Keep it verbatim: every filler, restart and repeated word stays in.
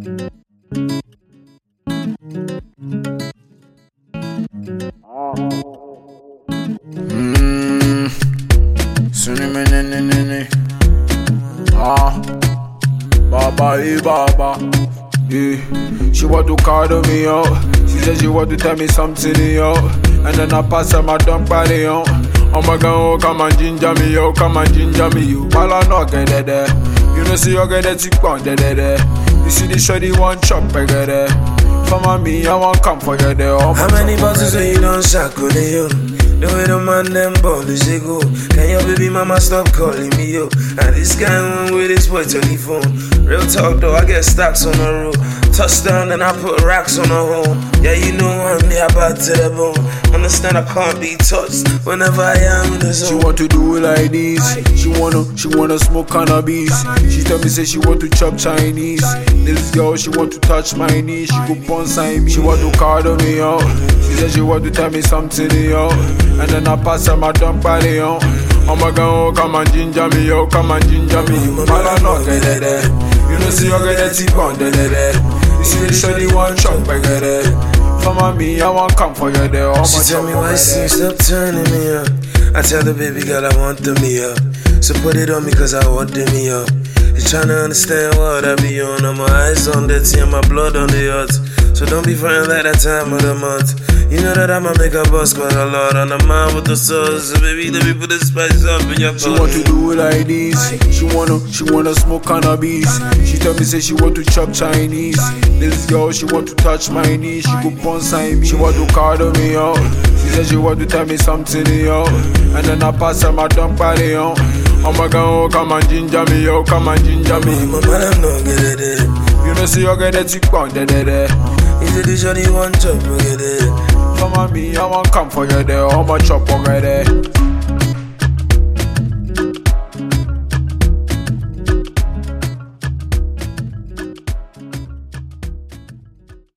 Mmm, Sunny me ne ne ne ne. Ah, Baba e Baba. Yeah, she want to call me out. She said she want to tell me something, yo. And then I pass her my dumb body, yo. Oh my God, oh, come and ginger me, yo. Come and ginger me, you. While I not get it there. You know, see you get it, tick on there, there. You see the shorty one chop, I get it. For me, I won't come for you there. How many bottles when you don't shackle you? The way the man them ball is they go. Can your baby mama stop calling me yo? And this guy went with his boy telephone. Real talk though, I get stacks on the road. Touchdown and I put racks on the home. Yeah, you know I'm me about to the bone. Understand I can't be touched whenever I am in the zone. She want to do it like this. She wanna, she wanna smoke cannabis. She tell me say she want to chop Chinese. This girl she want to touch my knee. She go bonsai me. She want to call me yo. She said she want to tell me something yo. And then I pass her my dumb body yo. Oh my God, oh, come and ginger me yo. Come and ginger me. Man I not get it there. You know see you get that tip on there there. You see the shorty one chop I get it. For me, I won't come for you there. Oh, she tell me why she stop turning me up. I tell the baby girl I want the me up. So put it on me cause I want the me up. You tryna understand what I be on. And my eyes on the tea and my blood on the yacht. So don't be frightened like that time of the month. You know that I'ma make a bust quite a lot. On the mind with the sauce. So baby, let me put the spice up in your She want to do it like this. She wanna, she wanna smoke cannabis. She tell me say she want to chop Chinese. This girl she want to touch my knee. She go bonsai me. She want to call me yo. She said she want to tell me something yo. And then I pass her my dumb body yo. Oh my God, oh, come and ginger me yo. Come and ginger me. My man I'm not get it there. You know see you get that tick on there there. You say the shorty one chop, get it. For me, I won't come for you there. How much chop over there?